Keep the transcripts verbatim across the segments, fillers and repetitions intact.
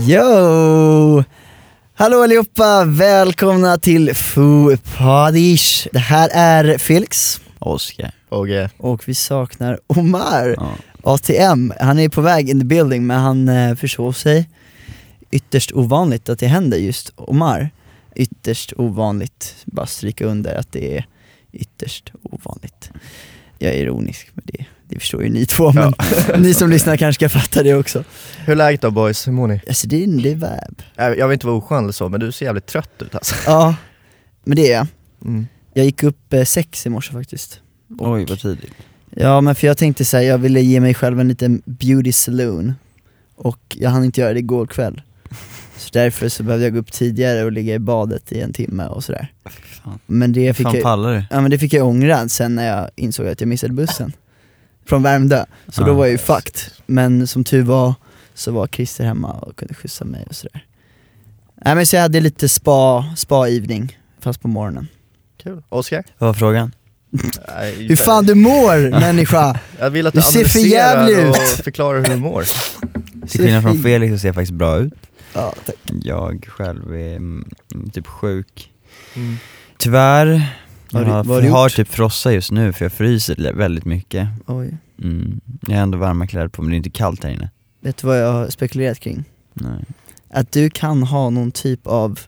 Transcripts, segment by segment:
Yo! Hallå allihopa, välkomna till Foo Padish. Det här är Felix, Oskar okay. och vi saknar Omar. Ja. A T M, han är på väg in the building, men han eh, försov sig. Ytterst ovanligt att det händer just Omar. Ytterst ovanligt, bara stryka under att det är ytterst ovanligt. Jag är ironisk med det, det förstår ju ni två, men ja. Ni som lyssnar kanske ska fatta det också. Hur är läget då boys, hur mår ni? Alltså det är, det är vab. Jag, jag vill inte vara oskön eller så, men du ser jävligt trött ut alltså. Ja, men det är jag. Mm. Jag gick upp eh, sex i morse faktiskt. Och, Oj, vad tidigt. Ja, men för jag tänkte så här, jag ville ge mig själv en liten beauty saloon. Och jag hann inte göra det igår kväll. Så därför så behövde jag gå upp tidigare och ligga i badet i en timme och sådär. Men det fick fan jag, pallar du? ja, men det fick jag ångra sen när jag insåg att jag missade bussen från Värmdö. Så Ja. då var jag ju fucked. Men som tur var så var Christer hemma och kunde skjutsa mig och sådär. Nej, men så jag hade lite spa, spa-ivning fast på morgonen. Kul. Oskar? Vad var frågan? Nej, Hur fan du mår, människa? Jag vill att du du ser för analyserar jävlig och ut. förklarar hur du mår. Till skillnad från Felix så ser jag faktiskt bra ut. Ja, tack. Jag själv är mm, typ sjuk. Mm. Tyvärr. Vad Jag har har, du- vad har du har gjort? typ frossa just nu för jag fryser väldigt mycket. Oj. Mm. Jag har ändå varma kläder på men det är inte kallt här inne. Vet du vad jag har spekulerat kring? Nej. Att du kan ha någon typ av,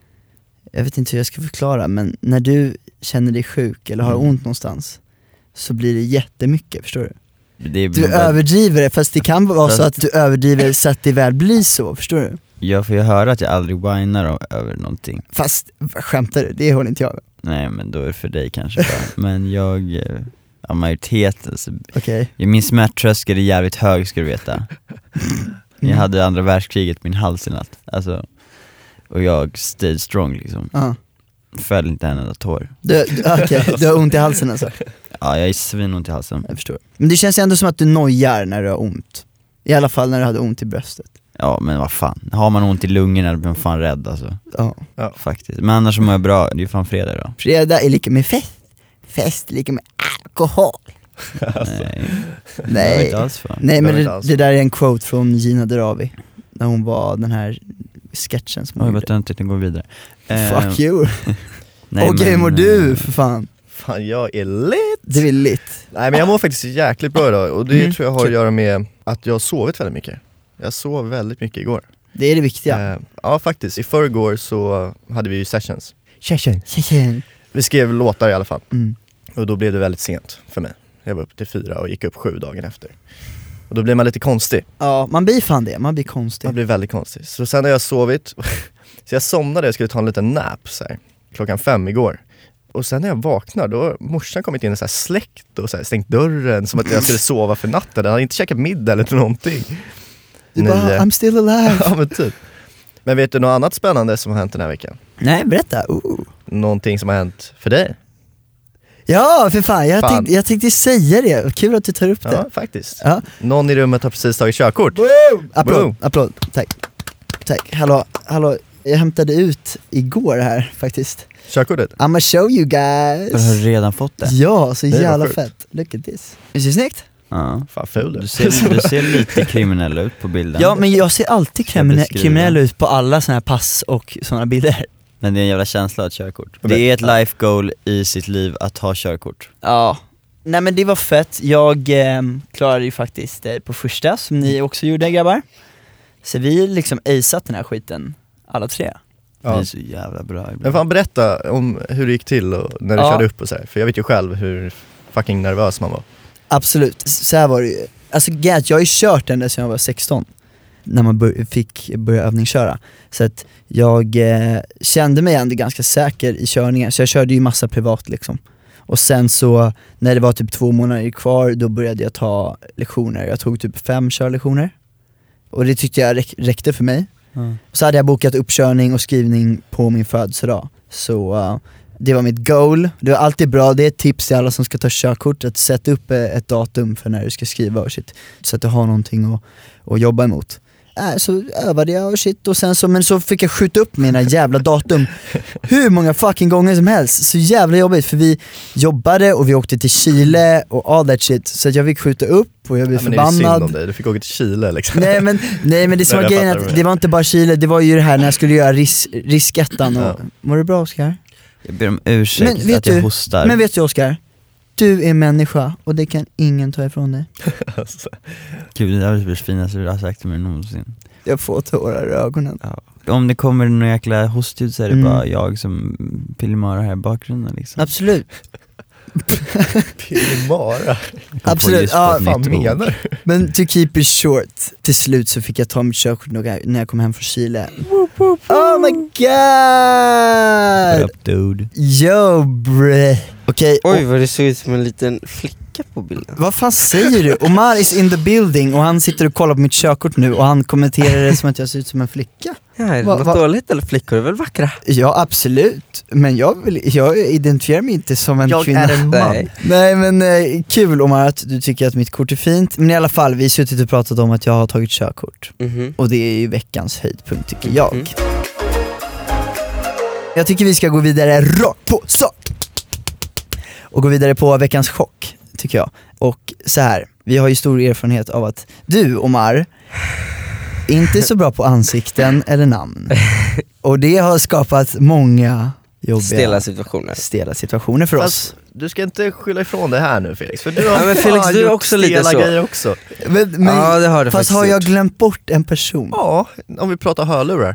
jag vet inte hur jag ska förklara, men när du känner dig sjuk eller har Mm. ont någonstans så blir det jättemycket, förstår du? Det är Du bara- överdriver det, fast det kan vara Fast- så att du överdriver så att det väl blir så, förstår du? Jag får ju höra att jag aldrig whinar o- över någonting. Fast, vad skämtar du? Det håller inte jag med. Nej men då är det för dig kanske bara. Men jag, eh, av majoriteten så, Okej. min smärttröskel är jävligt hög ska du veta. Jag hade andra världskriget på min hals i natt. Alltså, och jag stayed strong liksom. Ja. Föll inte en enda tår. Du, du, okej, du har ont i halsen alltså? Ja, jag är svinont i halsen. Jag förstår. Men det känns ändå som att du nojar när du har ont. I alla fall när du hade ont i bröstet. Ja men vad fan, har man ont i lungorna då blir man fan rädd alltså. Ja. Ja. Faktiskt. Men annars så mår jag bra, det är ju fan fredag då. Fredag är lika med fest. Fest är lika med alkohol. Nej, det var Nej. inte alls fan. Nej, men Det var inte det, alls. det där är en quote från Gina Dirawi när hon var den här sketchen som Oj hon vad gjorde. töntigt, den går vidare. Fuck Eh, you. nej, Okej, men, mår du eh, för fan? Fan, jag är lit. Det är lit. Nej men jag mår faktiskt jäkligt bra idag och det Mm. tror jag har att göra med att jag har sovit väldigt mycket. Jag sov väldigt mycket igår. Det är det viktiga. Eh, ja faktiskt, i förrgår så hade vi ju sessions. Session. Session. Vi skrev låtar i alla fall. Mm. Och då blev det väldigt sent för mig. Jag var uppe till fyra och gick upp sju dagen efter. Och då blir man lite konstig. Ja, man blir fan det. Man blir konstig. Man blir väldigt konstig. Så sen har jag sovit, så jag somnade, jag skulle ta en liten nap så här, klockan fem igår. Och sen när jag vaknar, då har morsan kommit in och så här släckt och så här stängt dörren som att jag skulle sova för natten. Jag hade inte käkat middag eller någonting. Du bara, Nio. I'm still alive. Ja men typ. Men vet du något annat spännande som har hänt den här veckan? Nej, berätta. Uh. Någonting som har hänt för dig? Ja, för fan. Jag, Fan. Tänkte, jag tänkte säga det. Kul att du tar upp Ja, det. faktiskt. Ja. Någon i rummet har precis tagit körkort. Applåd, Boom. applåd. Tack. Tack. Hallå, hallå. Jag hämtade ut igår här faktiskt. Körkortet? I'ma show you guys. Jag har redan fått det. Ja, så Det var jävla sjukt. fett. Look at this. Visst är det snyggt? Ja. Fan ful Du ser, du ser lite kriminell ut på bilden. Ja, men jag ser alltid Ska jag kriminell, beskriva? kriminell ut på alla såna här pass och såna bilder. Men det är en jävla känsla att körkort. Men- Det är ett life goal i sitt liv att ha körkort. Ja. Nej men det var fett. Jag eh, klarade ju faktiskt det på första, som ni också gjorde grabbar. Så vi liksom aceat den här skiten, alla tre. Det Ja. är så jävla bra ibland. Men fan berätta om hur det gick till och när du Ja. körde upp och så här. För jag vet ju själv hur fucking nervös man var. Absolut, så här var det ju. Alltså Gert, jag har ju kört den där sedan jag var sexton. När man bör- fick börja övningsköra. Så att jag eh, kände mig ändå ganska säker i körningen. Så jag körde ju massa privat liksom. Och sen så, när det var typ två månader kvar, då började jag ta lektioner. Jag tog typ fem körlektioner. Och det tyckte jag räck- räckte för mig. Ja. Så hade jag bokat uppkörning och skrivning på min födelsedag. Så uh, det var mitt goal. Det var alltid bra, det är ett tips till alla som ska ta körkort, att sätta upp eh, ett datum för när du ska skriva och shit. Så att du har någonting att, att jobba emot. äh, så övade jag och shit och sen så, men så fick jag skjuta upp mina jävla datum hur många fucking gånger som helst. Så jävla jobbigt för vi jobbade och vi åkte till Chile och all that shit, så att jag fick skjuta upp och jag blev ja, men det är förbannad. synd om dig, du fick åka till Chile liksom. Nej men, nej, men det som var grejen att det var inte bara Chile, det var ju det här när jag skulle göra ris, riskettan och, ja. Var det bra Oskar? Jag ber om ursäkt men, att jag du, hostar. Men vet du Oskar, du är människa och det kan ingen ta ifrån dig. Alltså. Gud, det är det finaste du har sagt till mig någonsin. Jag får tårar i ögonen. Ja. Om det kommer någon jäkla hostljud så är det Mm. bara jag som pillemara här i bakgrunden liksom. Absolut. Pillemara? Absolut, ja, vad fan menar du? Men to keep it short, till slut så fick jag ta mitt körkort när jag kom hem från Chile. Oh my god! What up, dude? Yo bre. Okej, Oj och, vad det ser ut som en liten flicka på bilden. vad fan säger du? Omar is in the building och han sitter och kollar på mitt körkort nu och han kommenterar det som att jag ser ut som en flicka. Ja, är det Va- något va- dåligt eller flickor är väl vackra? Ja absolut, men jag, vill, jag identifierar mig inte som en Jag kvinna. är en man. Nej. Nej men eh, kul Omar att du tycker att mitt kort är fint. Men i alla fall, vi har suttit och pratat om att jag har tagit körkort. Mhm. Och det är ju veckans höjdpunkt tycker jag. Mm. Jag tycker vi ska gå vidare rakt på sak. Och gå vidare på veckans chock tycker jag. Och så här, vi har ju stor erfarenhet av att du Omar inte är så bra på ansikten eller namn. Och det har skapat många jobbiga Stela situationer. stela situationer för oss. Fast du ska inte skylla ifrån det här nu Felix, för du har Ja, men Felix, fan du är gjort också lite stela så. grejer också. Men, men, Ja, det har du fast faktiskt har jag gjort. glömt bort en person? Ja, om vi pratar hörlurar.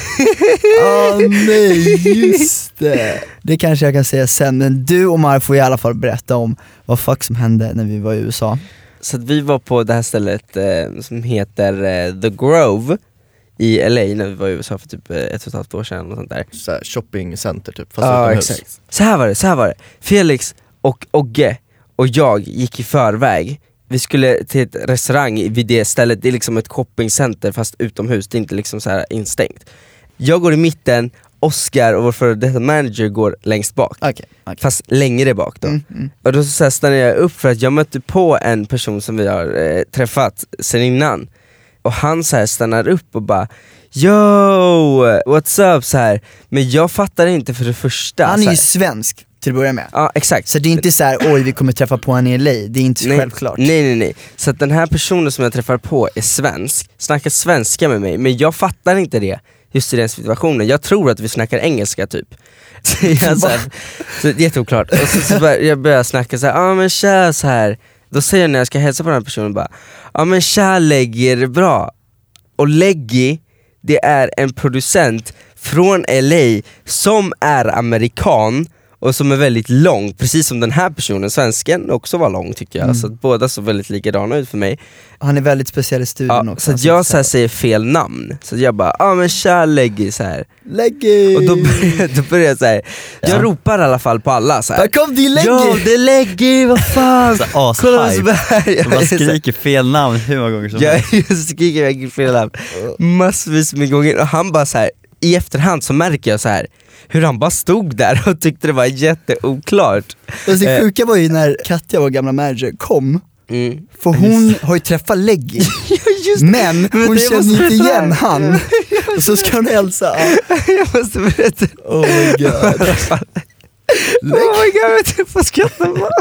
Åh nej, just det. Det kanske jag kan säga sen, men du Omar får i alla fall berätta om vad fuck som hände när vi var i U S A. Så att vi var på det här stället eh, som heter eh, The Grove i L A när vi var i U S A för typ eh, ett och ett halvt år sedan och sånt där. Så här, shoppingcenter typ, fast Ja, utomhus. exakt. Så här var det, så här var det. Felix och Ogge och jag gick i förväg. Vi skulle till ett restaurang vid det stället. Det är liksom ett shoppingcenter fast utomhus. Det är inte liksom så här instängt. Jag går i mitten, Oscar och vår före detta manager går längst bak. Okej, okej. Fast längre bak då. Mm, mm. Och då så här stannar jag upp för att jag mötte på en person som vi har eh, träffat sen innan. Och han så här stannar upp och bara yo, what's up så här. Men jag fattar inte för det första. Han är så ju här. svensk till att börja med. Ja, exakt. Så det är inte så här, oj vi kommer träffa på en i L A, det är inte Nej, självklart. Nej nej nej, så att den här personen som jag träffar på är svensk, snackar svenska med mig, men jag fattar inte det just i den situationen. Jag tror att vi snackar engelska typ. Så jag, så här, så det är jätteoklart. Och så, så bör, jag börjar snacka så här, ja ah, men tja så här. Då säger jag när jag ska hälsa på den här personen bara, ja ah, men tja Leggy, är det bra? Och Leggy, det är en producent från L A som är amerikan och som är väldigt lång, precis som den här personen, svensken också var lång tycker jag, Mm. så att båda såg väldigt likadana ut för mig. Han är väldigt speciell i studion Ja, också. så att jag så här säger fel namn, så att jag bara, ja ah, men tja Leggy så här. Leggy! Och då börjar, då börjar jag så här. Jag Ja. ropar i alla fall på alla så här. Där kom din Leggy! Ja, det är Leggy, vad fan! Så Kolla vad som ashype. är. Jag Man är så här- skriker fel namn hur många gånger som Jag helst. skriker verkligen fel namn massvis med gånger och han bara så här. I efterhand så märker jag så här hur han bara stod där och tyckte det var jätteoklart. Och det Eh. sjuka var ju när Katja, vår gamla manager, kom. Mm. För hon har ju träffat Leggy, Just men Men hon det känner måste inte berätta. igen han. Och så ska hon hälsa. Jag måste berätta. Oh my god. Oh my god, jag vet inte vad skratta på.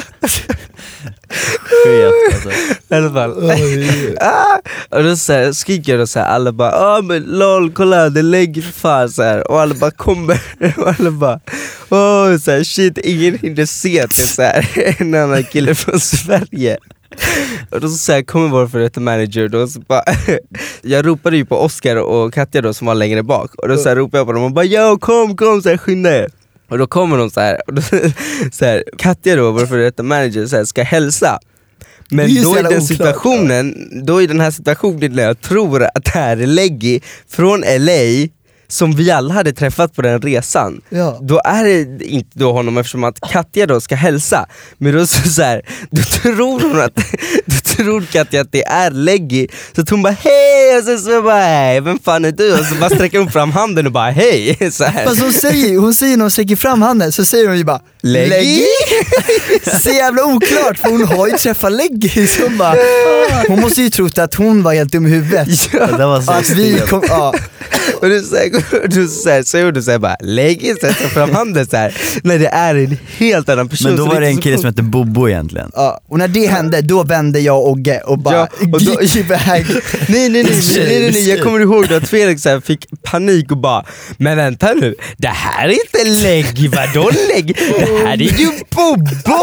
Skevt alltså. I alla fall. Oj. Ah! Och då så här, skriker jag och så här, alla bara ah men lol kolla det lägger för fan så här. Och alla bara kommer och alla bara åh så här, shit ingen hinner se att det är så här, en annan kille från Sverige. Och då så här, kommer vår för detta manager då så bara jag ropade ju på Oscar och Katja då som var längre bak och då så här, ropade jag på dem och bara yo kom kom så här, skynda er. Och då kommer de så här, och då, så här Katja då, vår för detta manager så här, ska hälsa. Men Det är ju så då i jävla den oklart. situationen, då i den här situationen när jag tror att det här är Leggy från L A som vi alla hade träffat på den resan, Ja. då är det inte då honom eftersom att Katja då ska hälsa. Men då så, så här, då tror hon att då tror Katja att det är Leggy, så att hon bara hej och sen så jag bara hej, vem fan är du? Och så bara sträcker hon fram handen och bara hej så här. Fast hon säger, hon säger när hon sträcker fram handen så säger hon ju bara Leggy? Så jävla oklart, för hon har ju träffat Leggy, så hon bara, hon måste ju trott att hon var helt dum i huvudet. Ja, det var så Att vi kom, ja. Och du säger, du säger, så du säger bara Leggy, sätter fram handen så här. Nej, det är en helt annan person. Men då så var det är en så kille coolt. som hette Bobo egentligen. Ja, och när det hände, då vände jag och Ogge och bara Ja, och då- gick iväg. Nej nej nej, nej, nej, nej, jag kommer ihåg då att Felix så här fick panik och bara, men vänta nu, det här är inte Leggy, vadå Leggy? Det här är ju Bobo!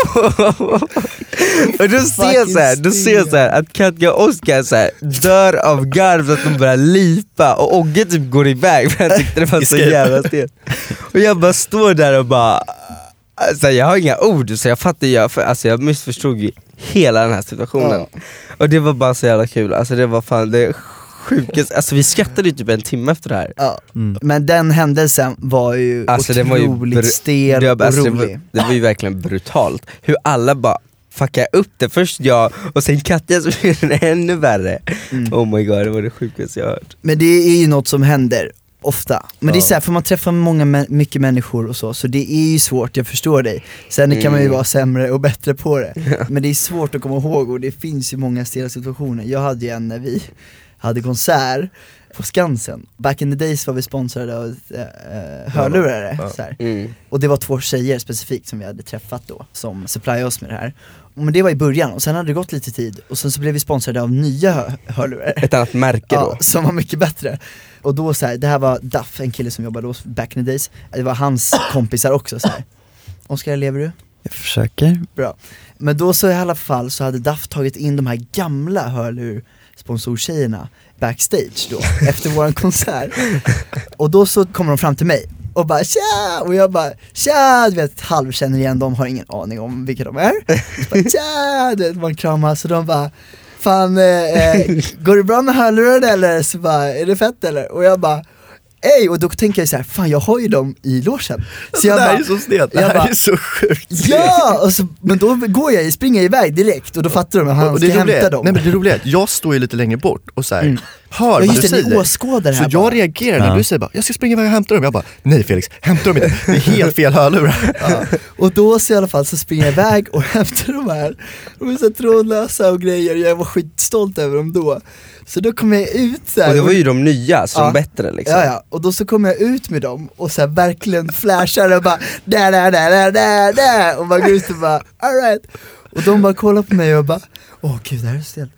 Och då ser jag så här, då ser jag så här att Katja och Oskar så här dör av garv så att de börjar lipa, och Ogge typ går iväg för han tyckte det var så jävla stelt. Och jag bara står där och bara, alltså jag har inga ord, så jag fattar, jag, för, alltså jag missförstod ju hela den här situationen. Ja. Och det var bara så jävla kul, alltså det var fan det sjukaste, alltså vi skrattade ju typ en timme efter det här. Ja. Mm. Men den händelsen var ju Alltså det var ju otroligt br- stel det, och var- alltså, det, rolig. var, det var ju verkligen brutalt, hur alla bara fuckade upp det, först jag och sen Katja som gjorde det ännu värre. Mm. Oh my god, det var det sjukaste jag hört. Men det är ju något som händer ofta. Men det är Ja. så här, för man träffar många, mä- mycket människor och så, så det är ju svårt, jag förstår dig. Sen kan man ju Mm. vara sämre och bättre på det. Men det är svårt att komma ihåg, och det finns ju många stela situationer. Jag hade ju en när vi hade konsert på Skansen. Back in the days var vi sponsrade av äh, hörlurare. Ja. Så här. Mm. Och det var två tjejer specifikt som vi hade träffat då, som supplyade oss med det här. Men det var i början, och sen hade det gått lite tid, och sen så blev vi sponsrade av nya hö- hörlurar. Ett annat märke då. Ja, som var mycket bättre. Och då så här, det här var Duff, en kille som jobbade hos back in the days. Det var hans kompisar också så här. Oskar, lever du? Jag försöker. Bra. Men då så i alla fall så hade Duff tagit in de här gamla hörlur-sponsortjejerna backstage då, efter våran konsert. Och då så kommer de fram till mig och bara tja, och jag bara tja, du vet, halvkänner igen dem, har ingen aning om vilka de är. Så bara, tja, du vet, man kramas, så de bara fan, eh, går det bra med hörlurar eller? Så bara, är det fett eller? Och jag bara ej, och då tänker jag så här, fan jag har ju dem i logen. Så jag det här bara, är så stelt, det jag här bara, är så sjukt. ja, och så, men då går jag, springer jag iväg direkt, och då fattar de att han Och ska det roliga hämta är, dem. nej men det roliga är att jag står ju lite längre bort och så här, Mm. hör Ja vad just du det, ni säger. åskådar det Så här jag bara. reagerar när Ja. du säger bara, jag ska springa iväg och hämta dem. Jag bara, nej Felix, hämta dem inte, det är helt fel hörlurar. Ja. Och då så i alla fall så springer jag iväg och hämtar de här. De är så trådlösa och grejer, jag var skitstolt över dem då. Så då kom jag ut så här, Och det var ju de nya, så Ja. de bättre liksom. Ja, ja, och då så kom jag ut med dem och så här verkligen flashar och bara där, där, där, där, där, där, och man går ut och bara alright. Och de bara kollar på mig och bara, åh gud det här är stelt.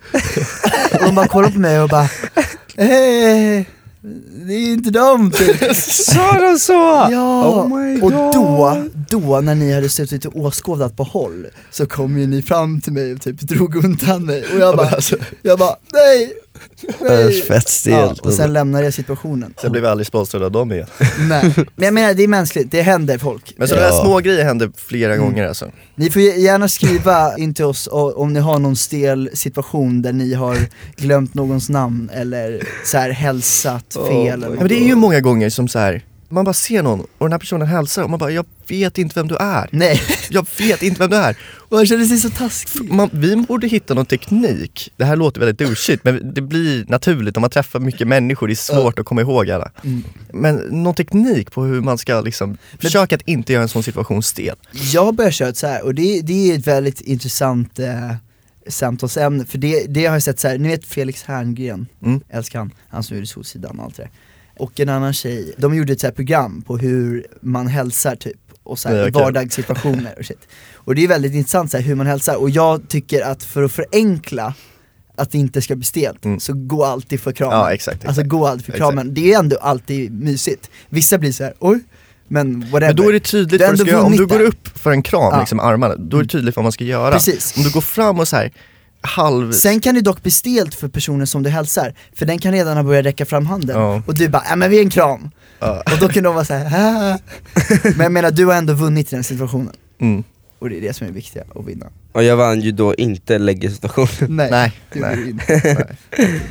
Och de bara kollar på mig och bara, hej, det är inte dem typ. Sa de så? Ja, Oh my och God. då, då när ni hade suttit och åskådat på håll, så kom ju ni fram till mig och typ drog undan mig. Och jag bara, alltså, jag bara nej, Det är nej. fett Ja, stelt. och sen lämnade jag situationen. sen blev jag aldrig sponsrad av dem igen. Nej. Men jag menar, det är mänskligt, det händer folk. Men sådana Ja. där små grejer händer flera Mm. gånger alltså. Ni får gärna skriva in till oss o- om ni har någon stel situation där ni har glömt någons namn eller så här hälsat Oh fel my eller Ja, men det är ju många gånger som så här, man bara ser någon och den här personen hälsar och man bara, jag vet inte vem du är. Nej, Jag vet inte vem du är. och jag känner sig så taskig. Man, vi borde hitta någon teknik, det här låter väldigt douchigt men det blir naturligt om man träffar mycket människor, det är svårt att komma ihåg alla. Mm. Men någon teknik på hur man ska liksom försöka att inte göra en sån situation stel. Jag börjar köra så här, och det, det är ett väldigt intressant eh, samtalsämne, för det, det har jag sett så här, ni vet Felix Herngren, Mm. älskar han, han som gjorde Solsidan och allt det där. Och en annan tjej, de gjorde ett så här program på hur man hälsar typ, och så här, Ja, i okej. vardagssituationer och shit. Och det är väldigt intressant så här, hur man hälsar, och jag tycker att för att förenkla att det inte ska bli stelt, Mm. så gå alltid för kramen. Ja exakt, exakt. Alltså gå alltid för Exakt. kramen, det är ändå alltid mysigt. Vissa blir så här, oj, men whatever. Men då är det tydligt Du har vad du ska ändå göra, om du vunnit går där. upp för en kram Ja. liksom med armarna, då är det tydligt vad man ska göra. Precis. Om du går fram och så här halv... Sen kan det dock bli stelt för personen som du hälsar, för den kan redan ha börjat räcka fram handen, Ja. och du bara, ja men vi är en kram. Ja. Och då kan de vara såhär, ah. Men jag menar, du har ändå vunnit i den situationen. Mm. Och det är det som är viktigt, att vinna. Och jag vann ju då inte läggesituationen. Nej, Nej, det nej. gjorde du inte. Nej.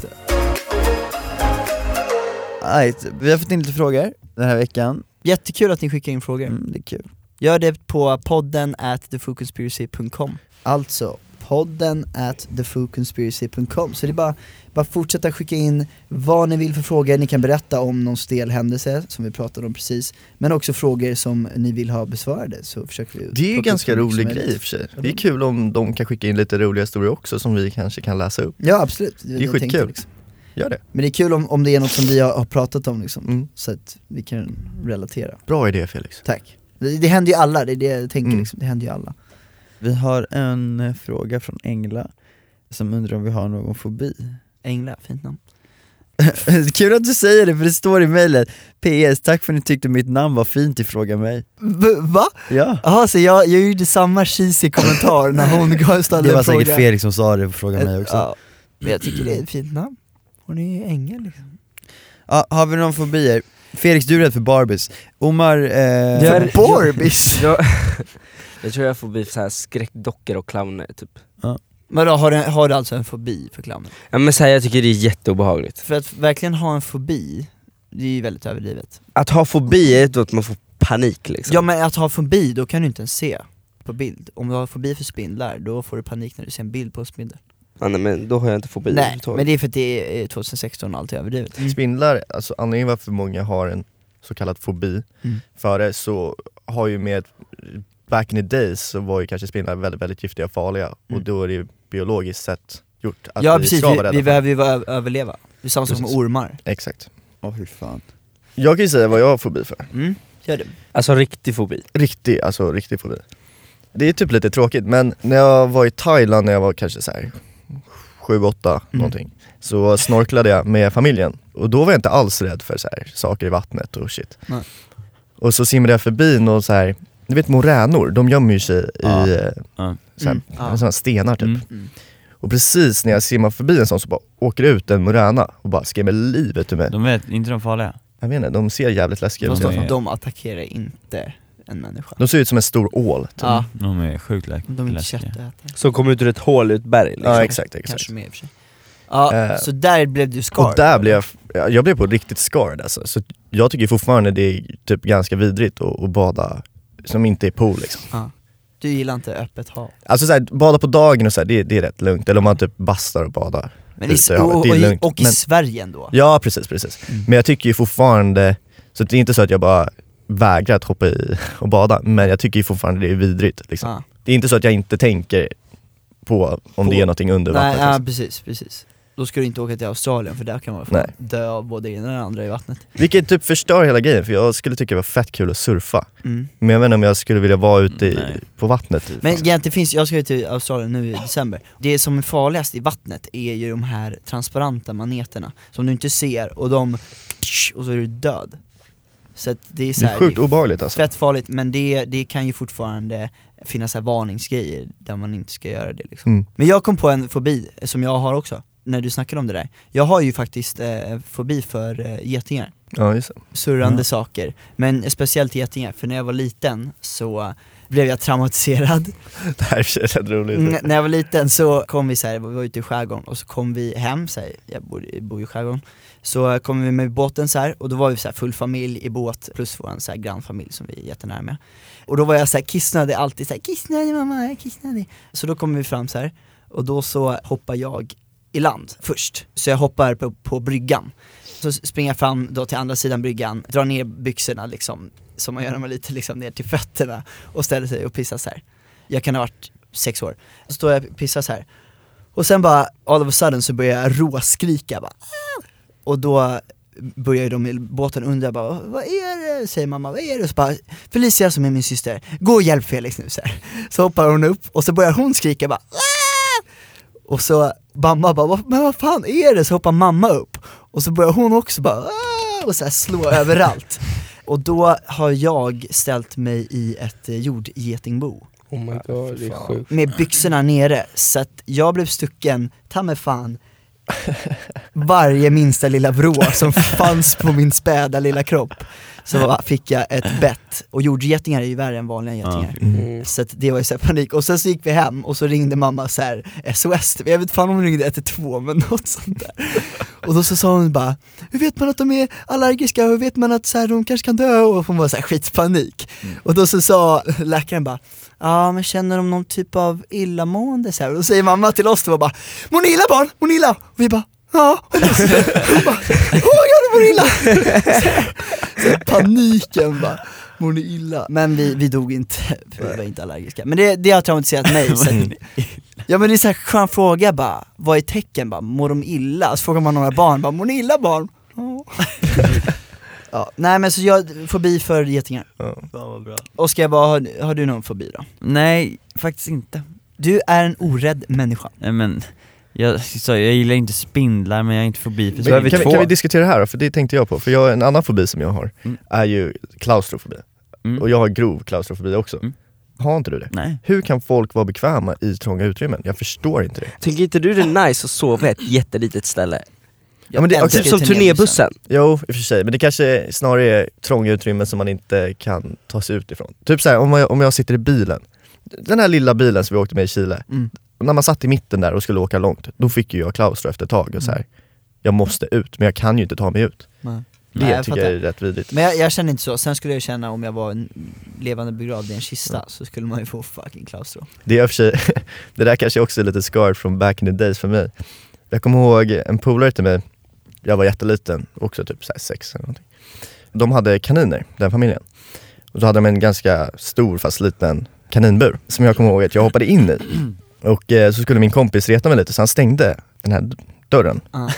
Right, vi har fått in lite frågor den här veckan. Jättekul att ni skickar in frågor. Mm, det är kul. Gör det på podden at the food conspiracy dot com. Alltså podden at the foo conspiracy dot com. Så det är bara, bara fortsätta skicka in vad ni vill för frågor. Ni kan berätta om någon stel händelse som vi pratade om precis, men också frågor som ni vill ha besvarade, så försöker vi. Det är ju plocka ganska upp så mycket rolig som grej i möjligt. och för sig. Det är kul om de kan skicka in lite roliga historier också som vi kanske kan läsa upp. Ja, absolut. Det är jag tänkte skitkul. liksom. Gör det. Men det är kul om, om det är något som vi har, har pratat om liksom, Mm. så att vi kan relatera. Bra idé, Felix. Tack. Det, det händer ju alla, det är det jag tänker Mm. liksom. Det händer ju alla. Vi har en eh, fråga från Engla som undrar om vi har någon fobi. Ängla, fint namn. Kul att du säger det, för det står i mejlet. P S, tack för att ni tyckte mitt namn var fint i Fråga mig. V- va? Ja, Jaha, så jag, jag gjorde samma cheesy kommentar när hon gav ställde det var en fråga. säkert Felix som sa det på Fråga mig också. Ja, men jag tycker det är ett fint namn. Hon är ju ängel liksom. Ja, har vi någon fobier? Felix, du är rädd för Barbies. Omar, eh, Jag är- Barbies? Jag, jag tror jag får bli så här skräckdockor och clowner typ. Men då har du, har du alltså en fobi för clowner? Ja men så här, jag tycker det är jätteobehagligt. För att verkligen ha en fobi, det är ju väldigt överdrivet. Att ha fobi är då att man får panik liksom. Ja, men att ha fobi, då kan du inte ens se på bild. Om du har fobi för spindlar, då får du panik när du ser en bild på en spindel. Ja, nej, men då har jag inte fobi. Nej, överhuvudtaget. men det är för att det är tjugohundrasexton och allt är överdrivet. Mm. Spindlar, alltså anledningen varför många har en så kallad fobi Mm. för det, så har ju med back in the days så var ju kanske spindlar väldigt, väldigt giftiga och farliga, Mm. och då är det ju biologiskt sett gjort att Ja vi precis, ska vara vi, rädda vi för. behöver ju vara- överleva. Det är samma sak med Precis. ormar. Exakt. Åh hur fan. Jag kan ju säga vad jag har fobi för. Mm, gör det. Alltså riktig fobi. Riktig, alltså riktig fobi. Det är typ lite tråkigt, men när jag var i Thailand när jag var kanske så här sju åtta Mm. någonting, så snorklade jag med familjen, och då var jag inte alls rädd för så här saker i vattnet och shit. Nej. Och så simmade jag förbi och så här, du vet moränor, de gömmer ju sig Ja. i eh, Ja. så här, Mm. Ja. såna stenar typ. Mm. Mm. Och precis när jag simmar förbi en sån så bara åker det ut en moräna och bara skrämmer livet ur mig. De vet, inte de farliga? Jag vet inte, de ser jävligt läskiga ut. de Fast är- de, de attackerar inte en människa. De ser ut som en stor ål typ. Ja, De är sjukt lä- de är inte läskiga. köttätare. Så kommer ut ur ett hål i ett berg liksom. Ja exakt, exakt. Kanske mer i och för sig. Ja, Eh, så där blev du scarred. Och där blev jag, jag blev på riktigt scarred alltså. Så jag tycker fortfarande det är typ ganska vidrigt att, att bada som inte är pool liksom. Ja. Du gillar inte öppet hav. Alltså så här, bada på dagen och så här, det, det är rätt lugnt. Eller om man typ bastar och badar. Men i, Ute i havet, och, det är och, i, lugnt. och i Men- Sverige ändå. Ja precis, precis. Mm. Men jag tycker ju fortfarande, så det är inte så att jag bara vägrar att hoppa i och bada, men jag tycker ju fortfarande det är vidrigt liksom. Ja. Det är inte så att jag inte tänker på om På- det är någonting under Nej, vattnet ja, liksom. precis, precis. Då ska du inte åka till Australien, för där kan man Nej. fan dö av både det ena och det andra i vattnet. Vilket typ förstör hela grejen, för jag skulle tycka det var fett kul att surfa. Mm. Men jag vet inte om jag skulle vilja vara ute i, Nej. på vattnet. Men egentligen det finns, jag ska ju till Australien nu i december. Det som är farligast i vattnet är ju de här transparenta maneterna som du inte ser, och de, och så är du död. Så att det är så Det här, är sjukt det är obehagligt alltså. fett farligt, men det, det kan ju fortfarande finnas så här varningsgrejer där man inte ska göra det liksom. Mm. Men jag kom på en fobi som jag har också, när du snackade om det där. Jag har ju faktiskt eh, fobi för eh, getingar, Ja, just det. surrande Ja. saker. Men speciellt getingar, för när jag var liten så blev jag traumatiserad. Det här är rätt roligt. N- när jag var liten så kom vi så här, vi var ute i skärgården, och så kom vi hem så här, jag bor, bor i skärgården. Så kom vi med båten så här, och då var vi så här full familj i båt, plus vår så här grannfamilj som vi är jättenära med. Och då var jag så här kissnödig, alltid så här, kissnödig mamma, jag är kissnödig. Så då kommer vi fram så här, och då så hoppar jag i land först. Så jag hoppar på, på bryggan. Så springer jag fram då till andra sidan bryggan, drar ner byxorna liksom, som man gör när man är lite liksom ner till fötterna, och ställer sig och pissar så här. Jag kan ha varit sex år. Så står jag och pissar så här. Och sen bara, all of a sudden så börjar jag råskrika bara. "Ah!" Och då börjar ju de i båten undra bara, vad är det? Säger mamma, vad är det? Och så bara, Felicia som är min syster, gå och hjälp Felix nu så här. Så hoppar hon upp, och så börjar hon skrika bara, "Ah!" Och så mamma bara, "Vad- men vad fan är det?" Så hoppar mamma upp, och så börjar hon också bara, "Ah!" och så här slå överallt. Och då har jag ställt mig i ett eh, jordgetingbo Oh my god, det är sjukt. med byxorna nere, så att jag blev stucken, ta mig fan, varje minsta lilla vrå som fanns på min späda lilla kropp. Så fick jag ett bett, och jordgetingar är ju värre än vanliga getingar. Mm. Så att det var ju så här panik, och sen så gick vi hem, och så ringde mamma så här S O S, jag vet fan om hon ringde ett ett två, men något sånt där. Och då så sa hon bara, hur vet man att de är allergiska? Hur vet man att så här, de kanske kan dö? Och hon var så här skitpanik. Mm. Och då så sa läkaren bara, ja men känner de någon typ av illamående? Så här. Och då säger mamma till oss, det var bara, mår ni illa barn? Mår ni illa? Och vi bara, ja. Och då så, hon bara, åh jag mår illa. Så, så paniken bara. Mår ni illa? Men vi, vi dog inte, vi var inte allergiska. Men det, det har traumatiserat mig. Så ja men det är så här skön fråga bara, vad är tecken bara, mår de illa? Så frågar man några barn, bara, mår ni illa barn? Oh. Ja, nej men så jag, fobi för getingar. Ja, vad bra. Oskar, vad har, har du någon fobi då? Nej, faktiskt inte. Du är en orädd människa. Nej men, jag, så, jag gillar inte spindlar men jag är inte fobi för så Men, är vi kan, två. vi, kan vi diskutera det här då? För det tänkte jag på. För jag, en annan fobi som jag har Mm. är ju klaustrofobi. Mm. Och jag har grov klaustrofobi också. Mm. Har inte du det? Nej. Hur kan folk vara bekväma i trånga utrymmen? Jag förstår inte det. Tycker inte du det är nice att sova i ett jättelitet ställe? Ja, men det, älskar okej, Typ som turnébussen. Jo, i och för sig. Men det kanske snarare är trånga utrymmen som man inte kan ta sig ut ifrån. Typ såhär, om, jag, om jag sitter i bilen. Den här lilla bilen som vi åkte med i Chile. Mm. När man satt i mitten där och skulle åka långt, då fick ju jag klaustro efter ett tag. Och så här, jag måste ut, men jag kan ju inte ta mig ut. Nej. Det Nej, jag tycker fattar. jag är rätt vidrigt. Men jag, jag känner inte så, sen skulle jag känna om jag var en levande begravd i en kista, så skulle man ju få fucking klaustro. Det är i och för sig, det där kanske också är lite scarred från back in the days för mig. Jag kommer ihåg en polare till mig, jag var jätteliten, också typ så här sex eller någonting. De hade kaniner, den familjen. Och så hade de en ganska stor fast liten kaninbur som jag kommer ihåg att jag hoppade in i. Och eh, så skulle min kompis reta mig lite, så han stängde den här dörren. Uh.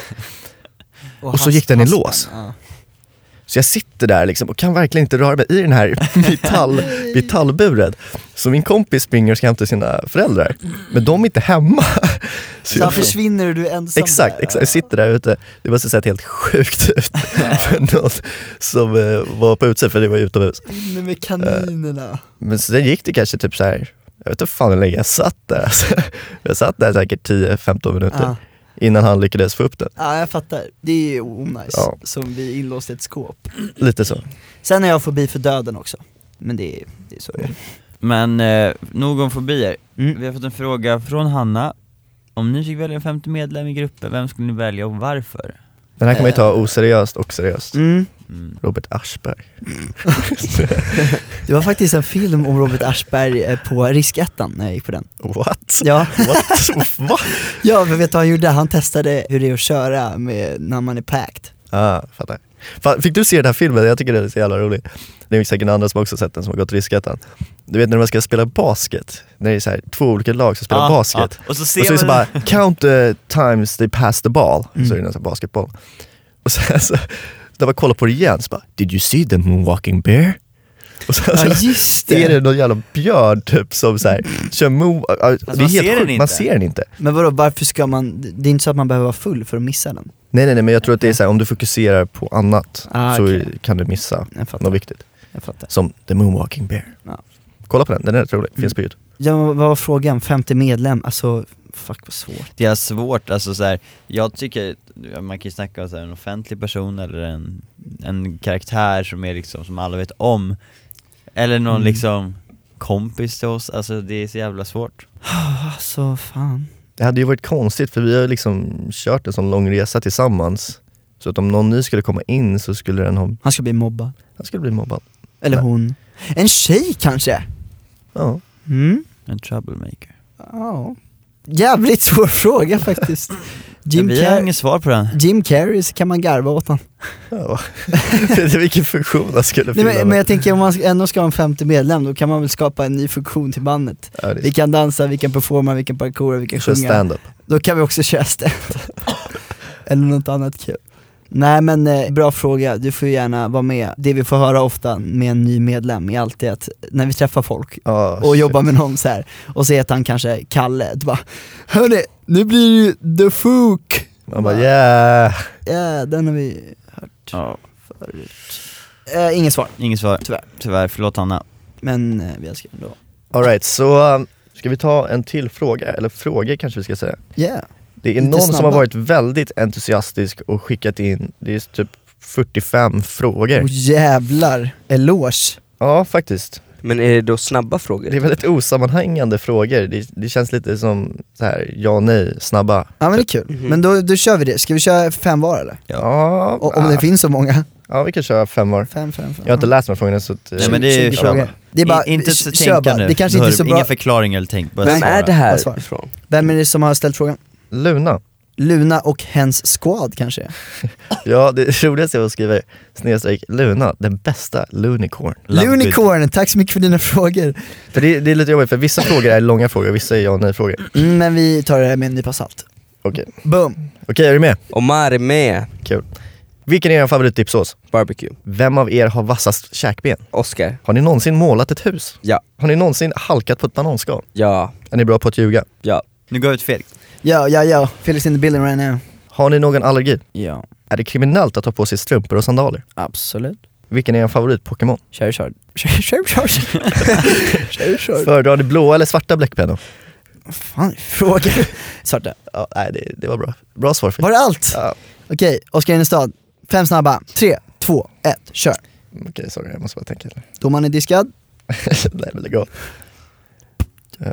Och så gick den i lås. Uh. Så jag sitter där liksom och kan verkligen inte röra mig i den här metall, metallburen. Så min kompis springer och ska hämta sina föräldrar. Men de är inte hemma. Så, så jag försvinner och du är ensam. Exakt, där. exakt. Jag sitter där ute. Det måste sett helt sjukt ut för någon som uh, var på utsidan, för det var utomhus. Inne med kaninerna. Uh, men sen gick det kanske typ så här. Jag vet inte fan hur länge jag satt där. Alltså, jag satt där säkert tio femton minuter. Uh. Innan han lyckades få upp den. Ja, jag fattar. Det är ju onajs, ja. Som vi inlåst i ett skåp. Lite så. Sen är jag fobi för döden också. Men det är, det är så det är. Men eh, nog om fobier. Mm. Vi har fått en fråga från Hanna. Om ni fick välja en femte medlem i gruppen, vem skulle ni välja och varför? Den här kan man ju ta oseriöst och seriöst. Mm. Mm. Robert Aschberg. Det var faktiskt en film om Robert Aschberg på Riskettan när jag gick på den. What? Ja. What? What? Ja, men vet du vad han gjorde? Han testade hur det är att köra med, när man är packed. Ah, fattar. Fick du se den här filmen? Jag tycker det är så jävla roligt. Det är säkert andra som också sett den, som har gått Riskettan. Du vet när man ska spela basket, när det är så här, två olika lag som spelar ah, basket. Ah. Och så ser och så är det så man... bara, count the times they pass the ball. Mm. Så är det en sån här basketboll. Och sen så, när man kollar på det igen så bara, did you see the moonwalking bear? Och sen, Ja, just det. är det någon jävla björn typ som så här, kör moon, det är man helt ser den sjukt, inte. man ser den inte. Men vadå, varför ska man, det är inte så att man behöver vara full för att missa den. Nej nej nej, men jag tror att det är så här, om du fokuserar på annat Ah, så okay. kan du missa Jag fattar. något viktigt. Jag fattar. Som The Moonwalking Bear. Ja. Kolla på den, den är rätt rolig, finns på YouTube. Ja, vad var frågan? femte medlem, alltså fuck vad svårt. Det är svårt, alltså så här, jag tycker man kan ju snacka om så här, en offentlig person eller en, en karaktär som är liksom, som alla vet om. Eller någon Mm. liksom kompis till oss, alltså det är så jävla svårt. Alltså fan. Det hade ju varit konstigt för vi har liksom kört en sån lång resa tillsammans. Så att om någon ny skulle komma in så skulle den ha, Han ska bli mobbad. han skulle bli mobbad. Eller Nej. hon. En tjej kanske? Ja. Mm. En troublemaker. Ja. Jävligt svår fråga faktiskt. Jim, Ja, vi har Car- inget svar på den. Jim Carrey, så kan man garva åt han. Ja. Vilken funktion han skulle Nej, fylla. men, men jag tänker om man ska- ändå ska ha en femte medlem, då kan man väl skapa en ny funktion till bandet. Ja, det är Vi kan dansa, vi kan performa, vi kan parkoura, vi kan kör sjunga. stand-up. Då kan vi också köra stand-up. Eller något annat kul. Nej men eh, bra fråga, du får ju gärna vara med. Det vi får höra ofta med en ny medlem är alltid att när vi träffar folk Ja, och shit. jobbar med någon så här och ser att han kanske Kalle, du bara, hörni, nu blir det The Fook. Man bara yeah. Ja, den har vi hört Ja, förut. Eh, inget svar, inget svar. tyvärr. Tyvärr, förlåt Hanna. Men eh, vi älskar ändå. All right, så um, ska vi ta en till fråga, eller frågor kanske vi ska säga. Yeah. Det är Lite någon som snabba. har varit väldigt entusiastisk och skickat in, det är typ fyrtiofem frågor. Och jävlar, eloge. Ja, faktiskt. Men är det då snabba frågor? Det är väldigt osammanhängande frågor. Det, det känns lite som så här, ja, nej, snabba. Ja men det är kul, Mhm. men då, då kör vi det. Ska vi köra fem var eller? Ja, Och, om det finns så många. ja, vi kan köra fem var. Fem, fem, fem. Jag har inte läst de här frågorna så att, Nej, men det är tjugo frågor. Det är bara, In, inte så kör bara. tänkande. Det kanske inte är så bra. Inga förklaringar eller tänk. Bara Vem svara. är det här Bara svar. ifrån? Vem är det som har ställt frågan? Luna. Luna och hens squad kanske? Ja, det roligaste jag skriver snedstreck Luna, den bästa Lunicorn. Lunicorn, tack så mycket för dina frågor. För det, det är lite jobbigt, för vissa frågor är långa frågor, vissa är ja och nej frågor. Mm, men vi tar det här med en nypa salt. Okej, Boom. okej, är du med? Omar är med. Kul. Vilken är er favoritdipsås? Barbecue. Vem av er har vassast käkben? Oscar. Har ni någonsin målat ett hus? Ja. Har ni någonsin halkat på ett bananskal? Ja. Är ni bra på att ljuga? Ja. Nu går jag ut Felix. Ja, ja, ja. Felix in the building right now. Har ni någon allergi? Ja, Är det kriminellt att ta på sig strumpor och sandaler? absolut. Vilken är er favorit-Pokémon? Charizard. Charizard. Charizard. Föredrar ni blåa eller svarta bläckpennor? Fan, fråga. Svarta. Ja, nej, det, det var bra. Bra svar för Var det allt? Ja, Okej, Oskar Innestad. Fem snabba. Tre, två, ett, kör. okej, sorry, jag måste bara tänka. Domaren är diskad. Nej, men lägg av. Uh.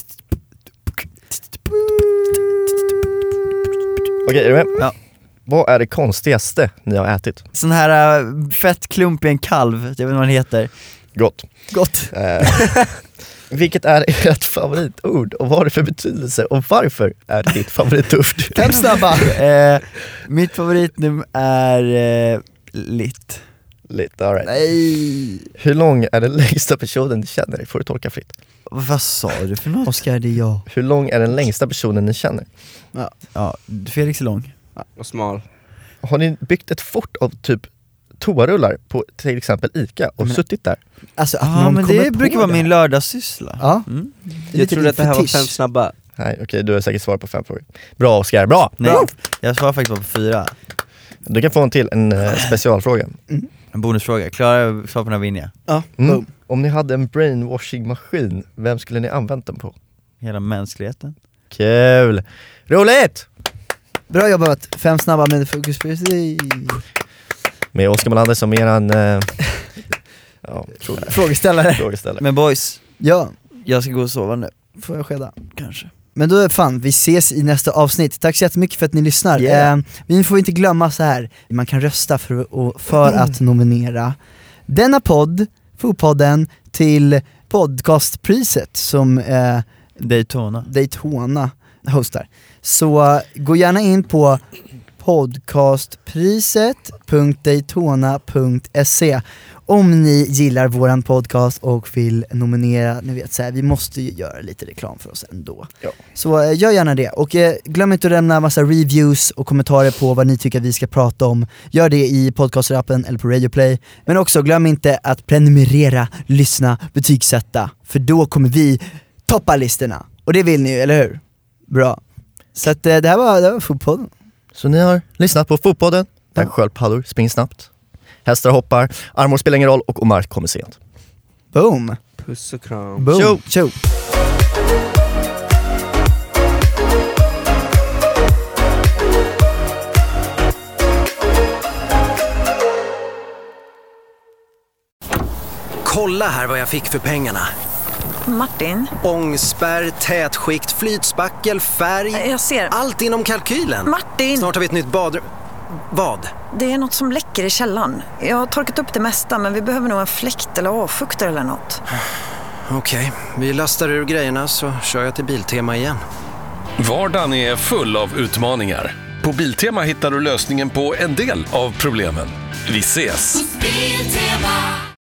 Okej, är du med? Ja. Vad är det konstigaste ni har ätit? Sån här uh, fett klump i en kalv, jag vet inte vad den heter. Gott. Gott. Eh, vilket är ert favoritord och vad har det för betydelse och varför är det ditt favoritord? Fem snabba. eh, mitt favoritnummer är eh, Litt. Lite, all right. Nej. Hur lång är den längsta personen ni känner? Får du tolka fritt. Vad sa du för något? Oskar, det är jag. Hur lång är den längsta personen ni känner? Ja, Felix är lång. Och smal. Har ni byggt ett fort av typ toarullar på till exempel Ica och Men- suttit där? Alltså att Ja, någon men kommer det på brukar vara det. min lördagssyssla. Ja. Mm. Det är Jag lite trodde att det här var fetisch. fem snabba. Nej, okej, du har säkert svar på fem frågor. Bra Oskar, bra! Nej, Bra. jag svarar faktiskt bara på fyra. Du kan få en till, en eh, specialfråga. En bonusfråga, klarar jag svar på den här vinner jag. Ja, Mm. boom. Om ni hade en brainwashing-maskin, vem skulle ni använt den på? Hela mänskligheten. Kul! Roligt! Bra jobbat. Fem snabba med fokus på sig. Med Oskar Melander som eran eh, ja, fråga- Frågeställare. frågeställare. Men boys, Ja, jag ska gå och sova nu. får jag skeda. Kanske. Men då är fan, vi ses i nästa avsnitt. Tack så jättemycket för att ni lyssnar. Yeah. Eh, vi får inte glömma så här. Man kan rösta för, och, för att nominera denna podd, Fotpodden, till podcastpriset som eh, Daytona. Daytona hostar. Så uh, gå gärna in på podcastpriset punkt daytona punkt se om ni gillar våran podcast och vill nominera, ni vet så här, vi måste ju göra lite reklam för oss ändå. Ja. Så uh, gör gärna det, och uh, glöm inte att lämna massa reviews och kommentarer på vad ni tycker vi ska prata om. Gör det i podcastrappen eller på Radio Play. Men också glöm inte att prenumerera, lyssna, betygsätta, för då kommer vi toppa listorna. Och det vill ni ju, eller hur? Bra. Så att uh, det här var, det var Fotpodden. Så ni har lyssnat på Fotpodden, där Ja. sköldpaddor springer snabbt, hästar hoppar, armor spelar ingen roll och Omar kommer sent. Boom. Puss och kram. Boom. Tjo. Tjo. Kolla här vad jag fick för pengarna. Martin, Ångspärr, tätskikt, flytspackel, färg. jag ser. Allt inom kalkylen. Martin! Snart har vi ett nytt badrum. Vad? Det är något som läcker i källaren. Jag har torkat upp det mesta, men vi behöver nog en fläkt eller avfuktare eller något. Okej, vi lastar ur grejerna så kör jag till Biltema igen. Vardagen är full av utmaningar. På Biltema hittar du lösningen på en del av problemen. Vi ses! Biltema.